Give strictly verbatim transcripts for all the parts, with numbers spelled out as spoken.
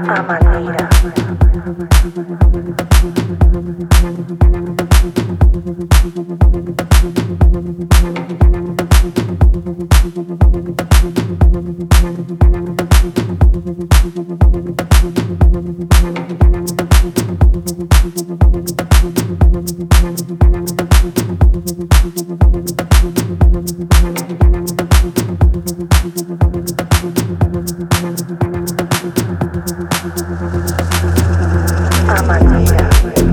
A maneira. A maneira.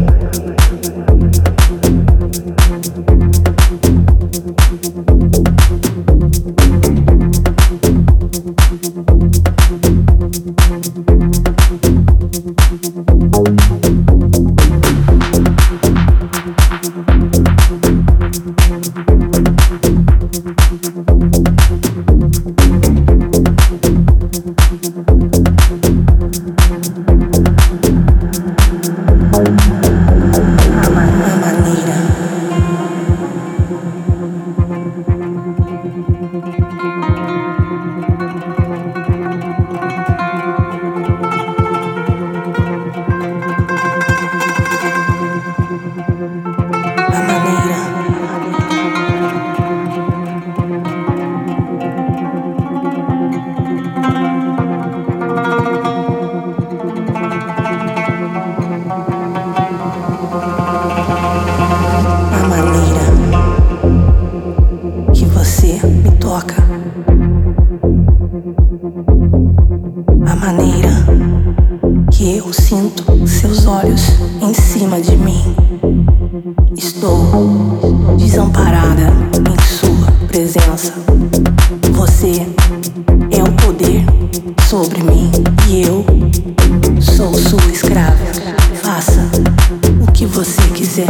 A maneira que eu sinto seus olhos em cima de mim. Estou desamparada em sua presença. Você é o poder sobre mim e eu sou sua escrava. Faça o que você quiser.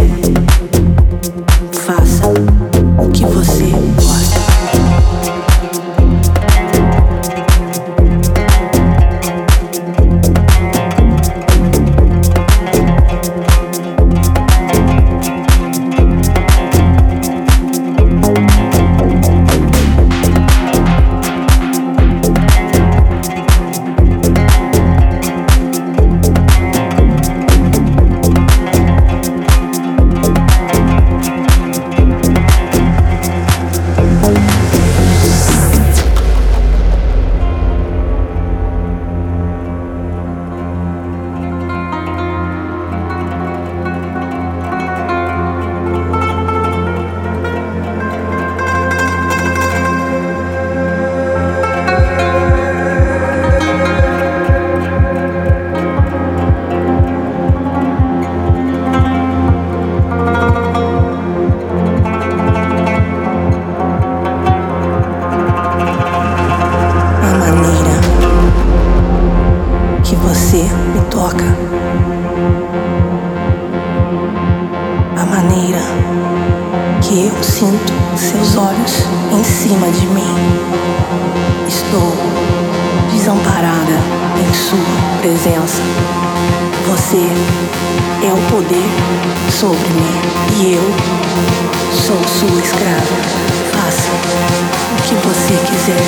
Faça o que você gosta. Você me toca. A maneira que eu sinto seus olhos em cima de mim. Estou desamparada em sua presença. Você é o poder sobre mim e eu sou sua escrava. Faça o que você quiser.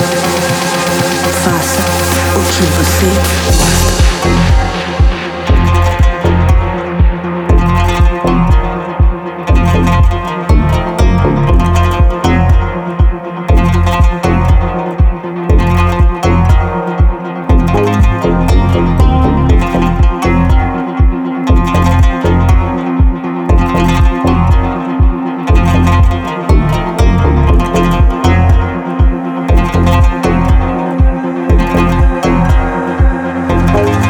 Faça o que você gosta. Bye.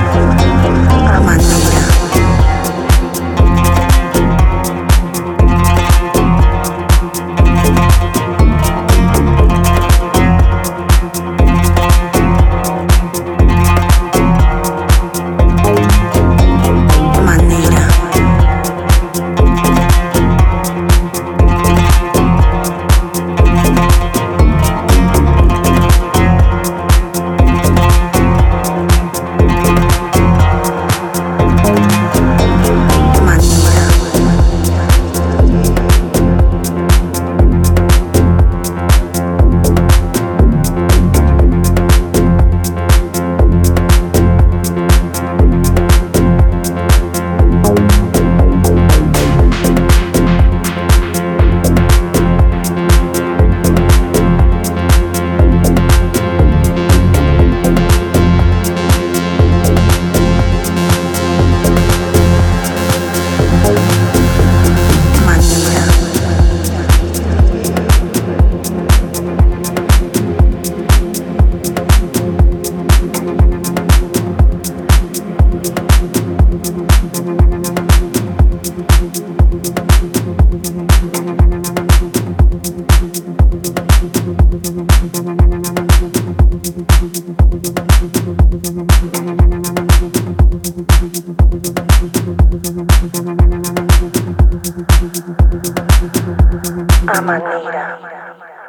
A maneira.